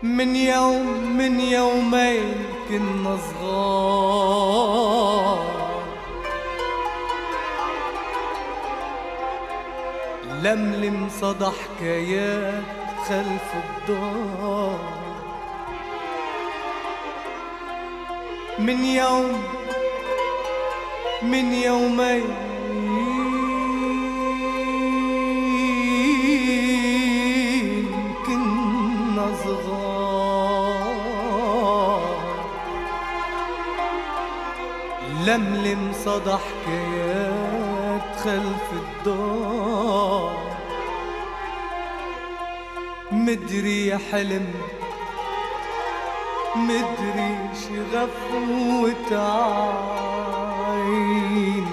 من يومين كنا صغار، لملم صدى حكايات خلف الدار. من يومين كنا صغار، لملم صدى حكايات خلف الدار. مدري حلم مدري شغف وتعاين،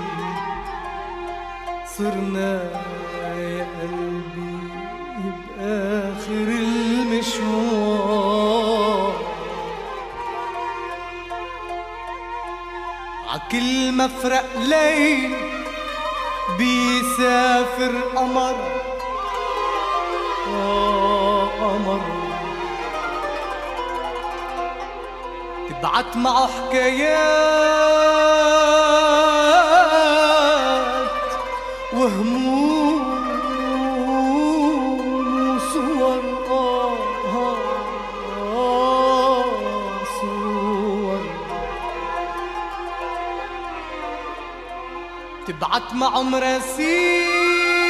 صرنا يا قلبي بآخر المشوار. عكل مفرق ليل بيسافر قمر، قمر تبعت معه حكايات وهموم وصور، صور تبعت معه مراسيل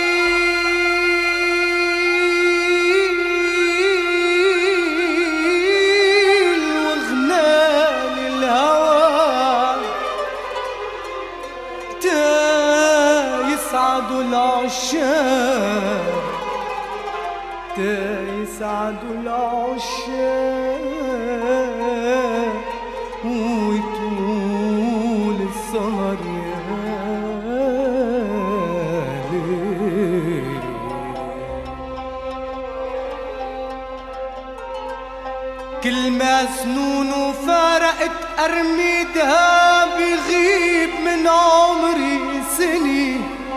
يسعدوا العشاق، يسعدوا العشاق ويطول السهر يا ليل. كل ما سنونه فارقت أرميدها بغيب من عمري سني.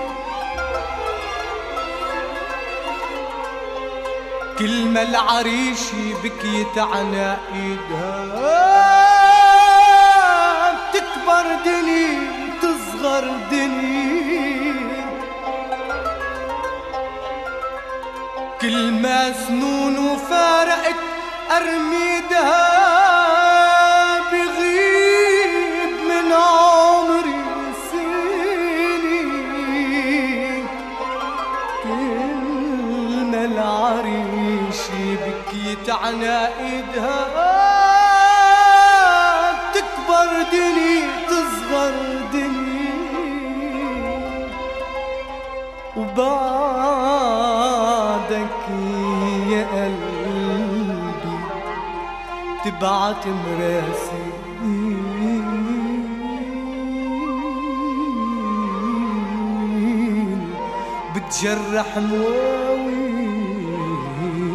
كل ما العريش بكيت على ايدها بتكبر دني تصغر دني. كل ما سنونه فارقت أرميدها بغيب من عمري سنين. كل ما العريش بكيت على ايدها بتكبر دني تصغر دني. وبعدك يا قلبي تبعت مراسيل بتجرح مواويل.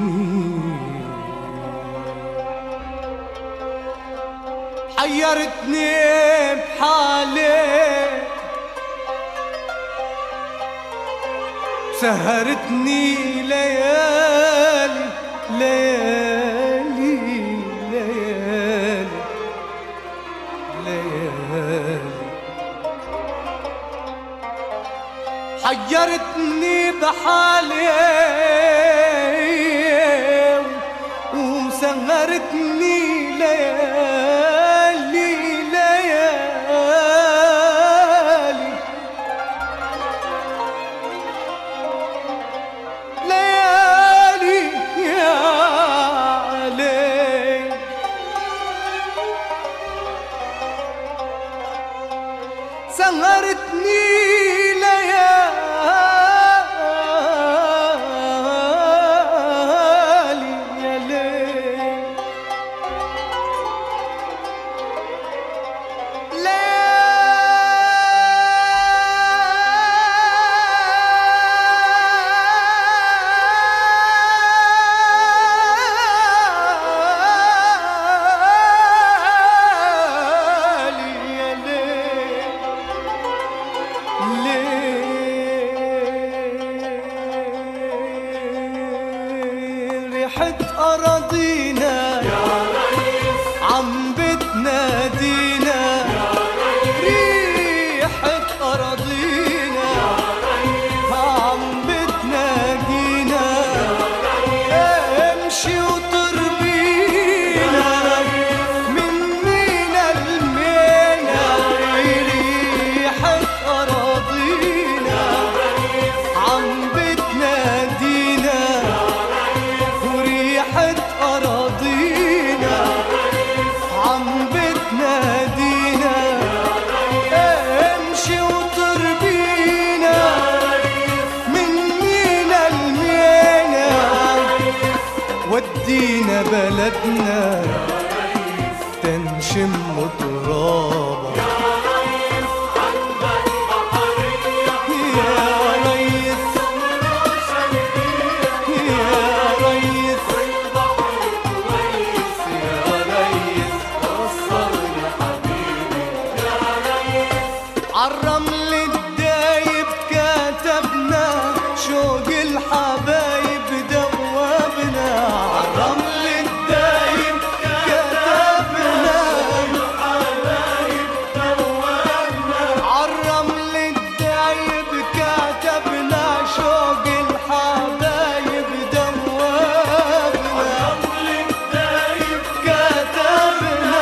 حيرتني بحالي سهرتني ليالي ليالي ليالي ليالي. حيرتني بحالي وسهرتني ليالي ليالي ليالي يا ليل. سهرتني بتنادينا ريحة أراضينا عم بتنادينا امشي وطر بينا من مينا لمينا ريحة أراضينا عم بتنادينا وريحة أراضينا عم بتنادينا امشي وطر بينا من مينا لمينا ودينا بلدنا تنشم ترابا يا ريس يا ريس يا ريس وصلني حبيبي عالرمل الدايب كتبنا شوق الحبايب دوبنا عالرمل الدايب كتبنا عالرمل الدايب كتبنا شوق الحبايب دوبنا كتبنا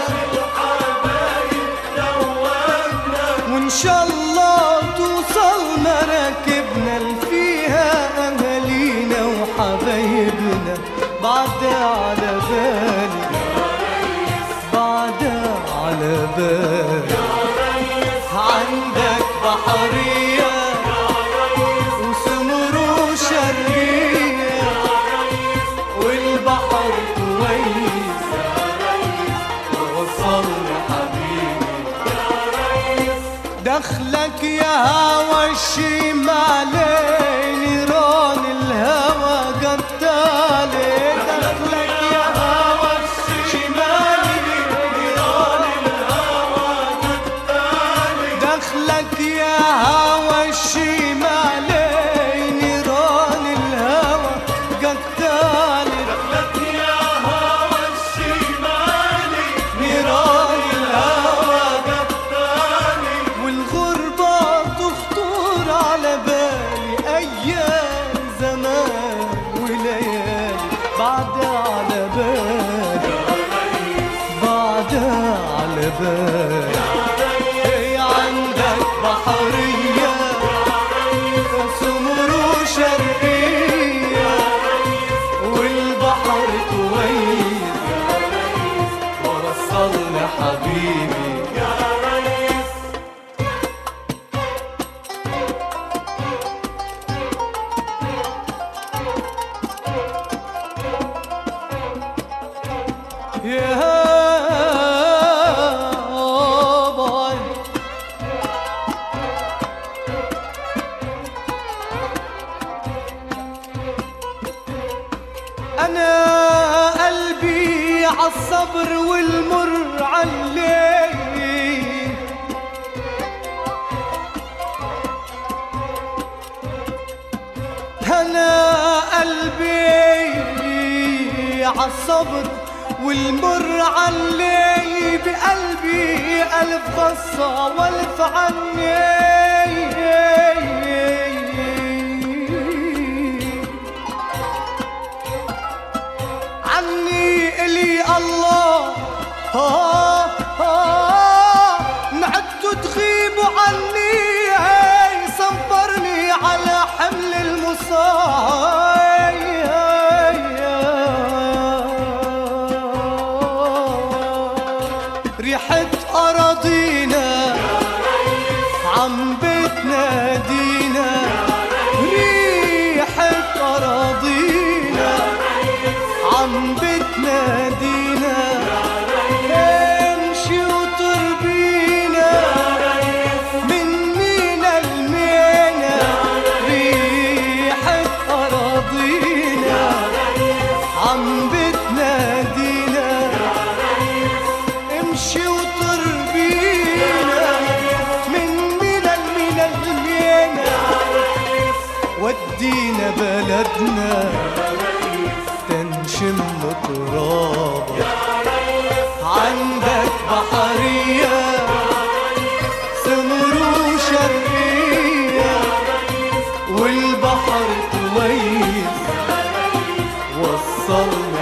وإن شاء الله توصل مراكبنا اللي فيها أهالينا وحبايبنا بعدها على بالي بعدها على بالي عندك بحرية وسمر وشرقية والبحر كويس ووصلنا حبيبي دخلك يا هوا الشمالي نيران الهوى قتالي دخلك يا هوا الشمالي نيران الهوى قتالي دخلك يا هوا الشمالي نيران الهوى قتالي دخلك يا هوا الشمالي نيران الهوى قتالي والغربة تخطر على بالي أيام زمان وليالي بعدها على بالي بعدها على بالي هي عندك بحرية سمر وشرقية والبحر كويس ووصلنا حبيبي يا باي أنا قلبي عالصبر والمر عليه أنا قلبي عالصبر والمر علي بقلبي ألف قصة والف عني إلي الله نعدتوا تغيبوا عني صبرني على حمل ريحة أراضينا عم بتنادينا ريحة أراضينا عم بتنادينا امشي وطر بينا من مينا لمينا ريحة أراضينا عم بتنادينا امشي وطر بينا من مينا لمينا لمينا ودينا بلدنا تنشم ترابا عندك بحرية سمر وشرقية والبحر كويس وصلنا